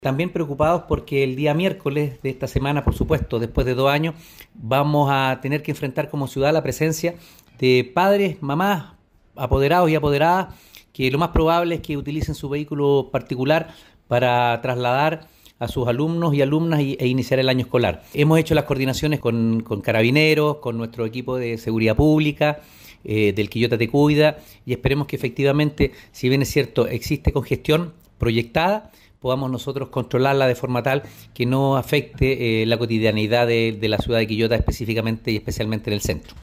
También preocupados porque el día miércoles de esta semana, por supuesto, después de 2 años, vamos a tener que enfrentar como ciudad la presencia de padres, mamás, apoderados y apoderadas, que lo más probable es que utilicen su vehículo particular para trasladar a sus alumnos y alumnas e iniciar el año escolar. Hemos hecho las coordinaciones con carabineros, con nuestro equipo de seguridad pública, del Quillota Te Cuida, y esperemos que efectivamente, si bien es cierto, existe congestión proyectada, podamos nosotros controlarla de forma tal que no afecte la cotidianidad de la ciudad de Quillota específicamente y especialmente en el centro.